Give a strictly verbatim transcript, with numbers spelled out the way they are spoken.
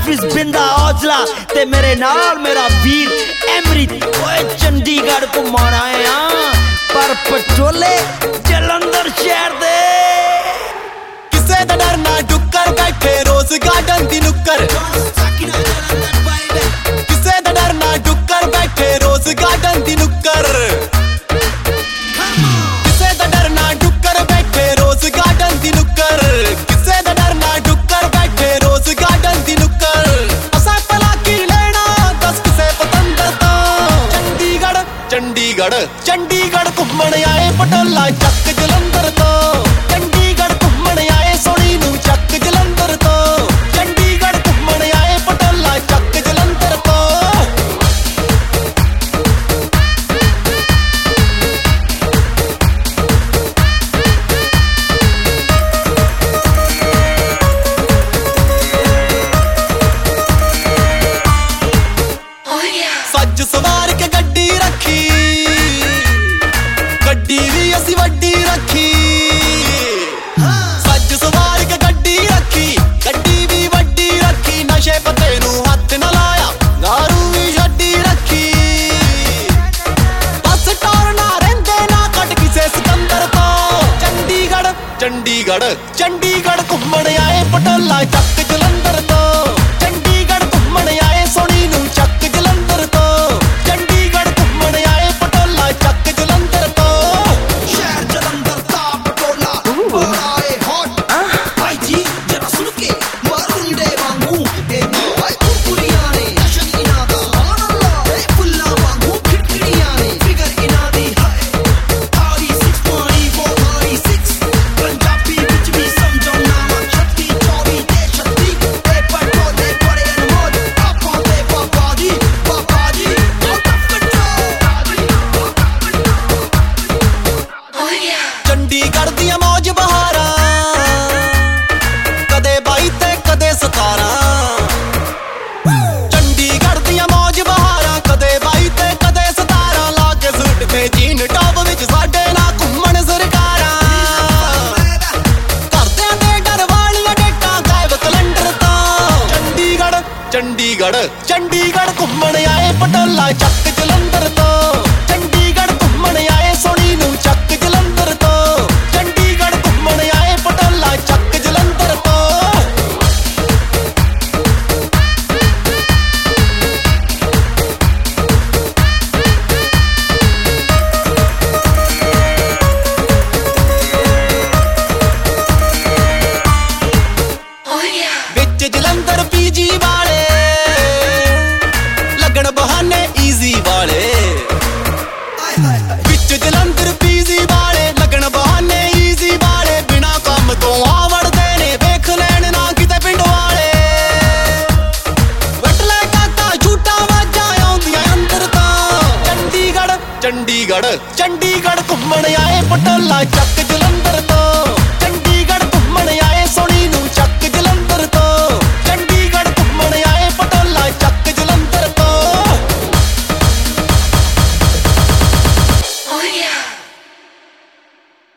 हाफिज बिंदा औजला ते मेरे नाल मेरा वीर एमरित। ओए चंडीगढ़ घुम्मण आए हां पर पटोले जलंधर शहर दे। किसे दा डर ना डुक्कर बैठे रोज गार्डन दी नुक्कर। किसे दा डर ना डुक्कर बैठे रोज गार्डन दी नुक्कर। किसे दा डर ना डुक्कर बैठे रोज गार्डन दी नुक्कर। किसे दा डर ना डुक्कर बैठे रोज गार्डन दी नुक्कर। असा भला की लेना दस किसे पतंदर तो। चंडीगढ़ चंडीगढ़ चंडीगढ़ घुम्मण आए पटोला जट।